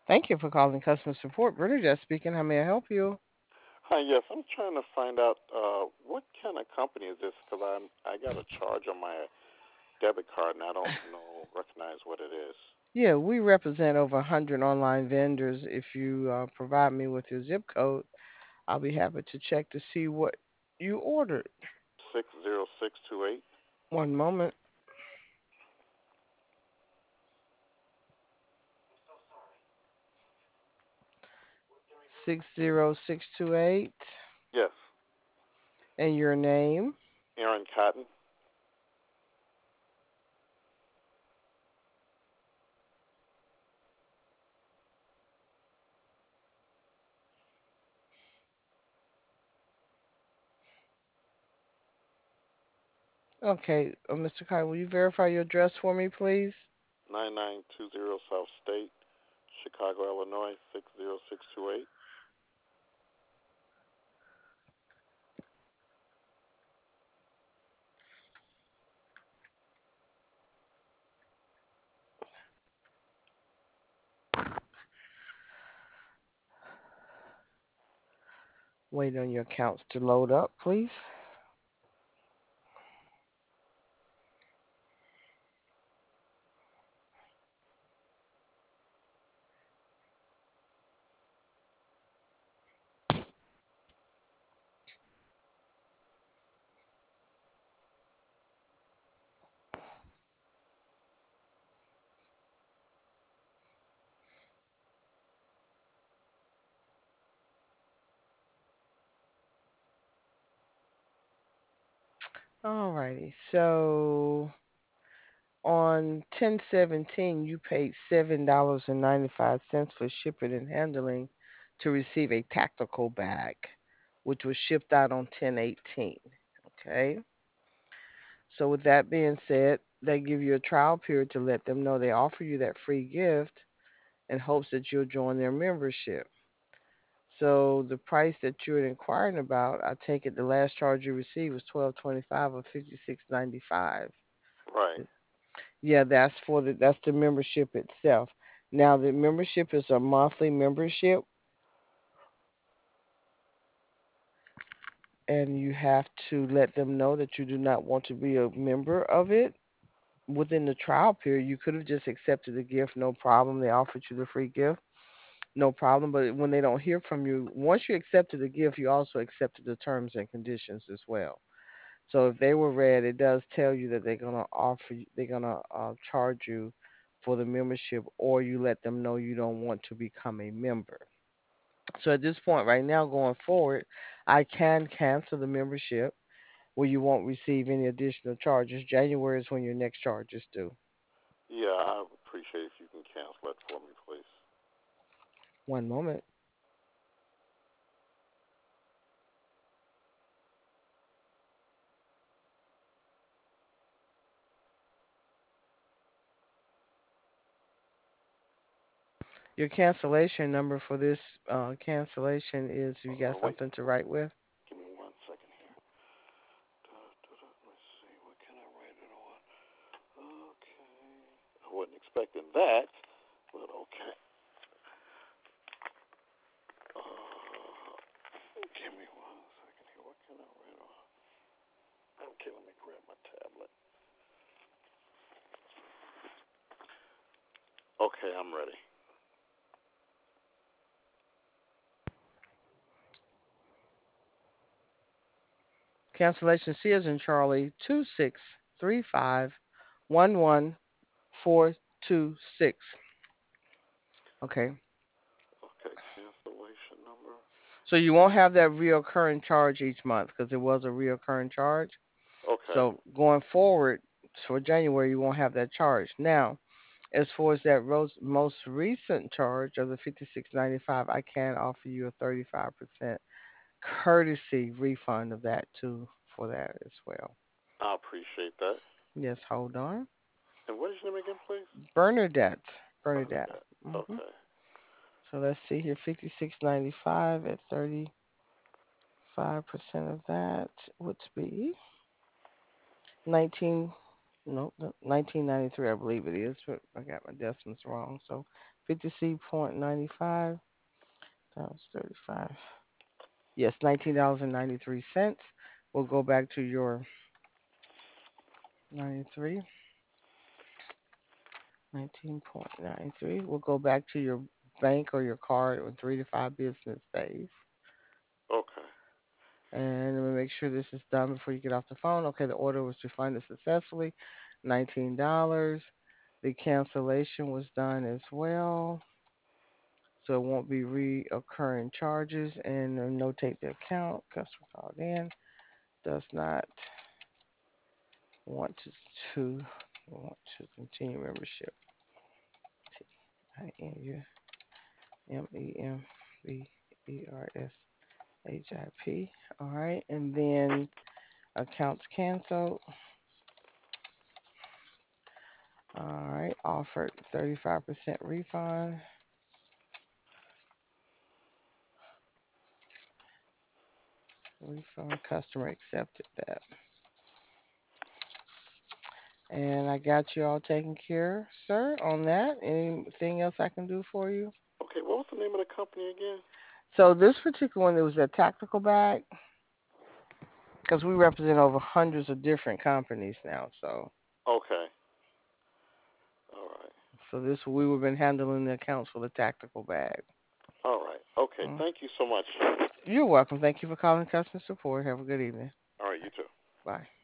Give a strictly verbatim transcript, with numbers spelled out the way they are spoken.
Thank you for calling customer support. Bernadette speaking. How may I help you? Hi, yes, I'm trying to find out uh, what kind of company is this because I'm I got a charge on my debit card and I don't know recognize what it is. Yeah, we represent over one hundred online vendors. If you uh, provide me with your zip code, I'll be happy to check to see what you ordered. Six zero six two eight. One moment. six zero six two eight. Yes, And your name? Aaron Cotton, Okay, uh, mister Kyle, will you verify your address for me, please? nine nine two zero South State, Chicago, Illinois six zero six two eight. Wait on your accounts to load up, please. Alrighty, so on ten seventeen, you paid seven dollars and ninety-five cents for shipping and handling to receive a tactical bag, which was shipped out on ten eighteen. Okay, so with that being said, they give you a trial period to let them know they offer you that free gift in hopes that you'll join their membership. So the price that you're inquiring about, I take it the last charge you received was twelve twenty-five or fifty-six ninety-five. Right, Yeah, that's for the that's the membership itself. Now the membership is a monthly membership, and you have to let them know that you do not want to be a member of it within the trial period. You could have just accepted the gift, no problem. They offered you the free gift, no problem. But when they don't hear from you, once you accepted the gift, you also accepted the terms and conditions as well. So if they were read, it does tell you that they're gonna offer you, they're gonna uh, charge you for the membership, or you let them know you don't want to become a member. So at this point, right now, going forward, I can cancel the membership where you won't receive any additional charges. January is when your next charge is due. yeah, I appreciate if you can cancel it for me, please. One moment. Your cancellation number for this uh, cancellation is, you got Uh, wait, something to write with? give me one second here. Let's see, what can I write it on? Okay, I wasn't expecting that, but okay. Uh, Give me one second here. What can I write on? Okay, let me grab my tablet. Okay, I'm ready. Cancellation C is in Charlie two six three five one one four two six. Okay. Okay, cancellation number. So you won't have that reoccurring charge each month because it was a reoccurring charge. Okay. So going forward for January, you won't have that charge. Now, as far as that ros- most recent charge of the fifty-six ninety-five, I can offer you a thirty-five percent courtesy refund of that too for that as well. I appreciate that. Yes, hold on. And what is your name again, please? Bernadette. Bernadette. Bernadette. hmm Okay. So let's see here, fifty-six ninety-five at thirty-five percent of that would be nineteen. No, no, nineteen ninety-three, I believe it is, but I got my decimals wrong. So fifty C point ninety five times thirty-five. Yes, nineteen dollars and ninety-three cents. We'll go back to your ninety-three. nineteen point nine three. We'll go back to your bank or your card in three to five business days. Okay. And we'll make sure this is done before you get off the phone. Okay, the order was refunded successfully. nineteen dollars. The cancellation was done as well. So it won't be reoccurring charges. And notate the account. Customer called in. Does not want to, to want to continue membership. T I N U M E M B E R S H I P. All right. And then accounts canceled. All right. Offered thirty-five percent refund. Refund. Customer accepted that. And I got you all taken care, sir, on that. Anything else I can do for you? Okay. What was the name of the company again? So this particular one, it was a tactical bag because we represent over hundreds of different companies now. So, Okay. All right. so this we have been handling the accounts for the tactical bag. All right. Okay. Mm. Thank you so much. You're welcome. Thank you for calling customer support. Have a good evening. All right. You too. Bye.